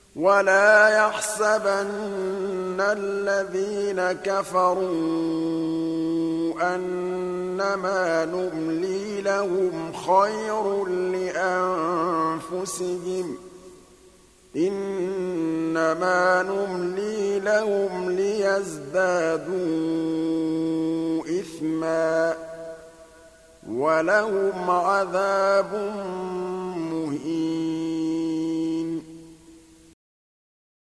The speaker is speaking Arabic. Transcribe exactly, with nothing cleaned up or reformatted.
ولا يحسبن الذين كفروا أنما نملي لهم خير لأنفسهم إنما نملي لهم ليزدادوا إثما ولهم عذاب مهين